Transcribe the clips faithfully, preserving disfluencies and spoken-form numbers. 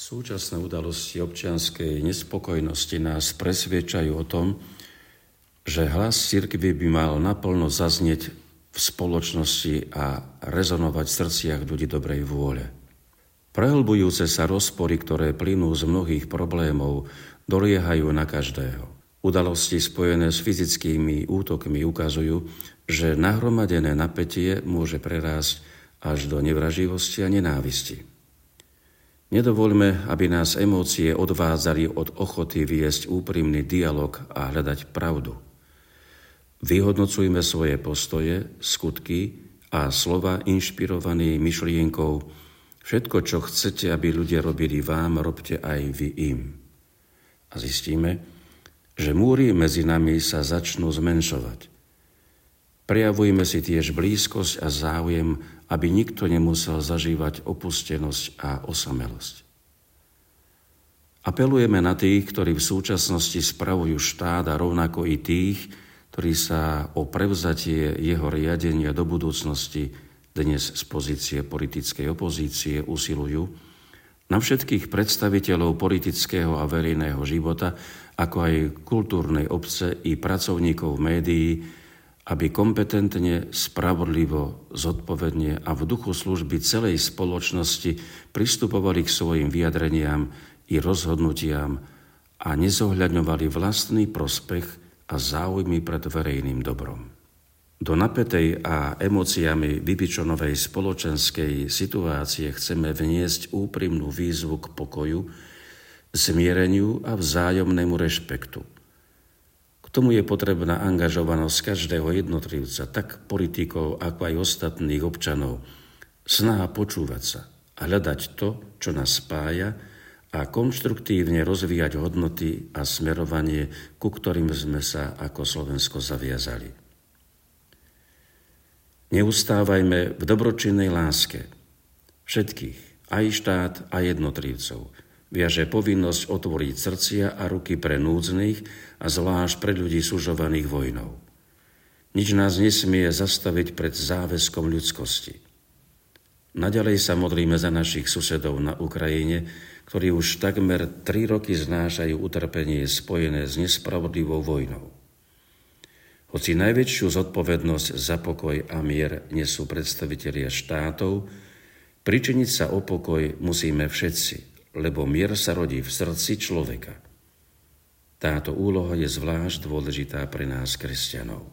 Súčasné udalosti občianskej nespokojnosti nás presviedčajú o tom, že hlas cirkvi by mal naplno zaznieť v spoločnosti a rezonovať v srdciach ľudí dobrej vôle. Prehlbujúce sa rozpory, ktoré plynú z mnohých problémov, doliehajú na každého. Udalosti spojené s fyzickými útokmi ukazujú, že nahromadené napätie môže prerásť až do nevraživosti a nenávisti. Nedovoľme, aby nás emócie odvádzali od ochoty viesť úprimný dialog a hľadať pravdu. Vyhodnocujme svoje postoje, skutky a slova inšpirované myšlienkou: všetko, čo chcete, aby ľudia robili vám, robte aj vy im. A zistíme, že múry medzi nami sa začnú zmenšovať. Prejavujme si tiež blízkosť a záujem, aby nikto nemusel zažívať opustenosť a osamelosť. Apelujeme na tých, ktorí v súčasnosti spravujú štát, a rovnako i tých, ktorí sa o prevzatie jeho riadenia do budúcnosti dnes z pozície politickej opozície usilujú, na všetkých predstaviteľov politického a verejného života, ako aj kultúrnej obce i pracovníkov médií, aby kompetentne, spravodlivo, zodpovedne a v duchu služby celej spoločnosti pristupovali k svojim vyjadreniam i rozhodnutiam a nezohľadňovali vlastný prospech a záujmy pred verejným dobrom. Do napätej a emóciami vybičonovej spoločenskej situácie chceme vniesť úprimnú výzvu k pokoju, zmiereniu a vzájomnému rešpektu. K tomu je potrebná angažovanosť každého jednotlivca, tak politikov, ako aj ostatných občanov, snaha počúvať sa a hľadať to, čo nás spája, a konštruktívne rozvíjať hodnoty a smerovanie, ku ktorým sme sa ako Slovensko zaviazali. Neustávajme v dobročinnej láske. Všetkých, aj štát, a jednotlivcov, viaže povinnosť otvoriť srdcia a ruky pre núdznych a zvlášť pre ľudí sužovaných vojnou. Nič nás nesmie zastaviť pred záväzkom ľudskosti. Naďalej sa modlíme za našich susedov na Ukrajine, ktorí už takmer tri roky znášajú utrpenie spojené s nespravodlivou vojnou. Hoci najväčšiu zodpovednosť za pokoj a mier nesú predstavitelia štátov, pričiniť sa o pokoj musíme všetci, lebo mier sa rodí v srdci človeka. Táto úloha je zvlášť dôležitá pre nás, kresťanov.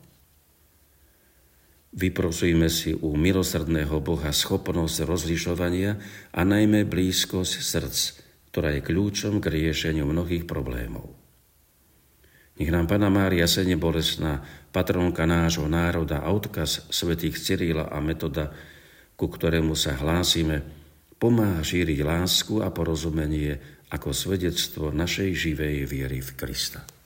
Vyprosujme si u milosrdného Boha schopnosť rozlišovania a najmä blízkosť srdc, ktorá je kľúčom k riešeniu mnohých problémov. Nech nám Panna Mária Senebolestná, patrónka nášho národa a odkaz svätých Cyrila a Metoda, ku ktorému sa hlásime, pomáha šíriť lásku a porozumenie ako svedectvo našej živej viery v Krista.